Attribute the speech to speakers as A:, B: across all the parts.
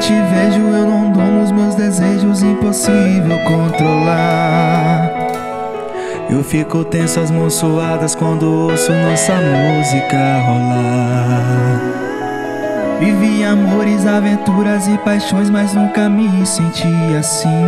A: te vejo eu não domo os meus desejos, impossível controlar. Eu fico tenso, as mãos suadas quando ouço nossa música rolar. Vivi amores, aventuras e paixões, mas nunca me senti assim.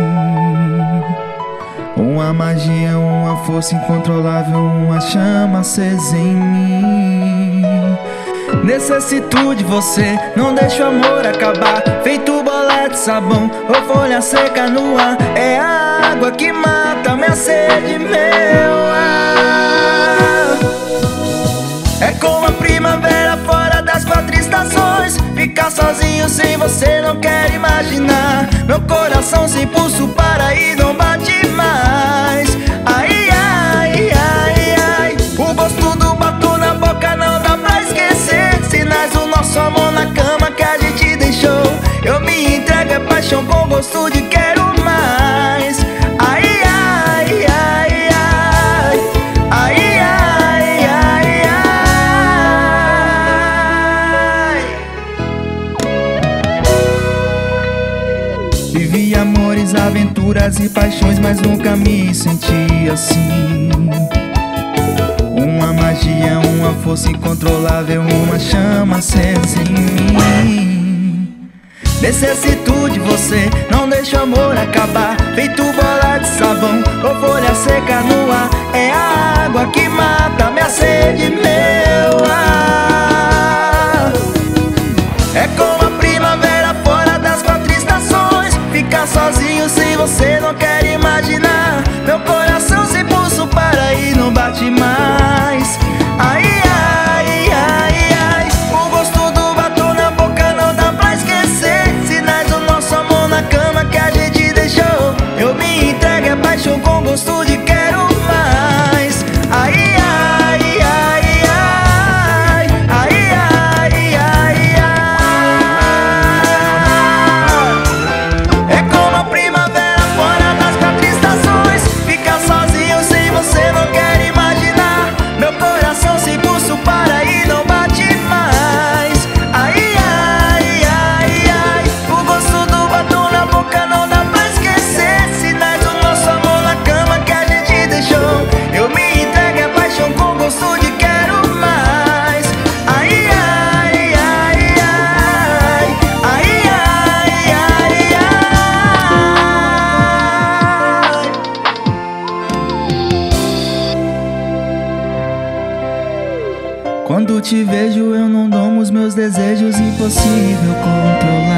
A: Uma magia, uma força incontrolável, uma chama acesa em mim. Necessito de você, não deixa o amor acabar. Feito bola de sabão ou folha seca no ar. É a água que mata minha sede, meu ar. É como a primavera fora das 4 estações. Ficar sozinho sem você não quero imaginar. Meu coração sem pulso para e não bate mais. Ai, ai, ai, ai. O gosto do batom na boca não dá pra esquecer. Sinais do nosso amor na cama que a gente deixou. Eu me entrego, é paixão com gosto de quero mais. Ai, ai, ai, ai. Ai, ai, ai, ai. Vivi amores, aventuras e paixões, mas nunca me senti assim. Uma magia, uma força incontrolável, uma chama acesa em mim. Necessito de você, não deixa o amor acabar. Feito bola de sabão ou folha seca no ar. É a água que mata minha sede, meu ar. É como a primavera fora das 4 estações. Ficar sozinho sem você não quero imaginar. Meu coração sem pulso para e não bate mais. Ai, ai, ai, ai. O gosto do batom na boca não dá pra esquecer. Sinais do nosso amor na cama que a gente deixou. Eu me entrego, é paixão com gosto de quero mais. Ai, ai, ai, ai. Ai, ai, ai, ai. É como a primavera fora das 4 estações. Ficar sozinho sem você não quero imaginar. Meu coração sem pulso para e não bate mais. Ai, ai, ai, ai. O gosto do batom na boca não dá pra esquecer. Sinais do nosso amor na cama que a gente deixou. Eu me entrego, é paixão com gosto de quero mais. Ai, ai, ai, ai. Ai, ai, ai, ai. Quando te vejo eu não domo os meus desejos, impossível controlar.